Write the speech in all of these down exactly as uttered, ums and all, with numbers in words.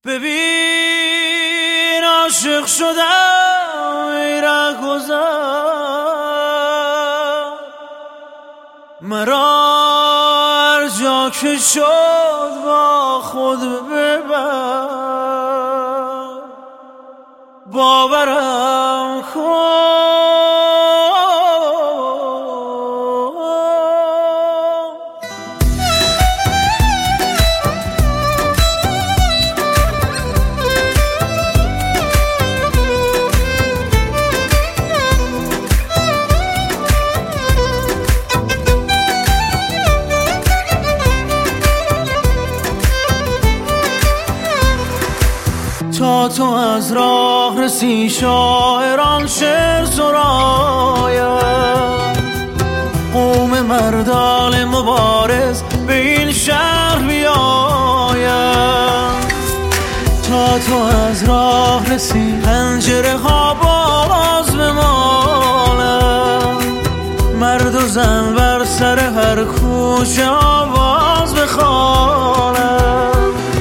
ببین عاشق شدم ای رهگذر، مرا هر جا که شد با خود ببر، باورم کن تا تو از راه رسی شاعران شعر سراید، قوم مردان مبارز به این شهر بیاید. تا تو از راه رسی پنجره ها باز بمالد، مرد و زن بر سر هر کوچه آواز بخوانند.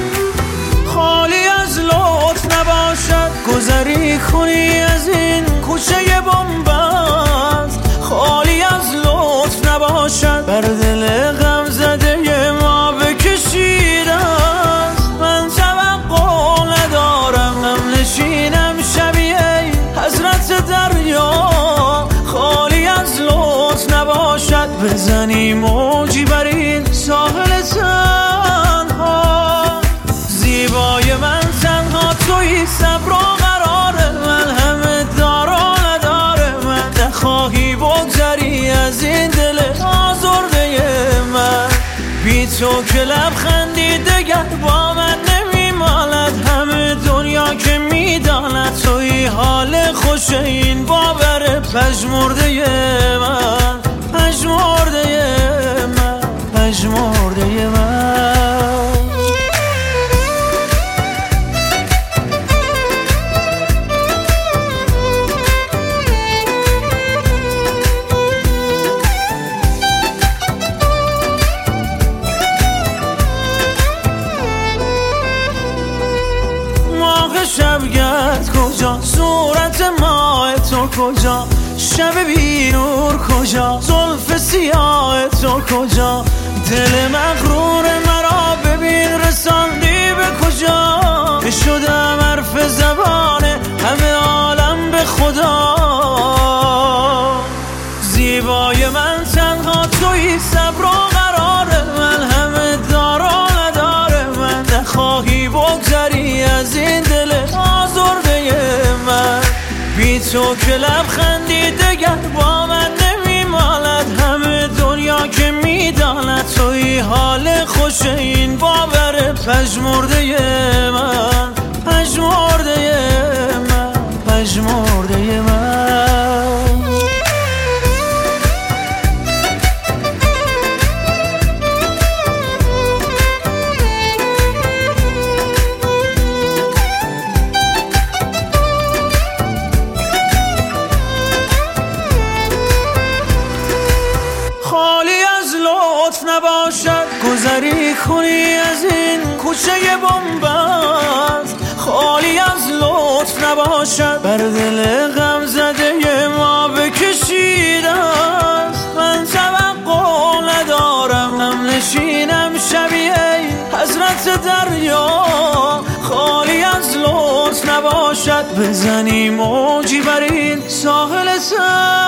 گذری کنی از این کوچه بنبست، خالی از لطف نباشد، بر دل غم زده ما بکشیده است. من توقع ندارم هم نشینم شبیه حضرت دریا، خالی از لطف نباشد، بزنی موجی بر این ساحل تنها. زیبای من تنها تویی، صبر و قرار من، همه دار و نداره من. نخواهی بگذری از این دل آزرده من، بی تو که لبخندی دگر با من نمیماند. همه دنیا که میداند تویی حال خوش این باور پژمرده من، پژمرده من، پژمرده من. شبگرد کجا، صورت ماه تو کجا، شب بی نور کجا، زلف سیاه تو کجا. دل مغرور مرا ببین رساندی به کجا، شدم حرف زبان همه عالم به خدا. زیبای من تنها تویی، صبر و قرار من، همه دار و نداره من. نخواهی بگذری از این دل آزرده من، بی تو که لبخندی دگر با من نمیمالد. همه دنیا که میداند تویی حال خوش این باور پژمرده من، پژمرده من، پژمرده من. نباشد گذری کنی از این کوچه بنبست، خالی از لطف نباشد، بر دل غم زده ما بکشیده است. من توقع ندارم هم نشینم شبیه حضرت دریا، خالی از لطف نباشد، بزنی موجی بر این ساحل تنها.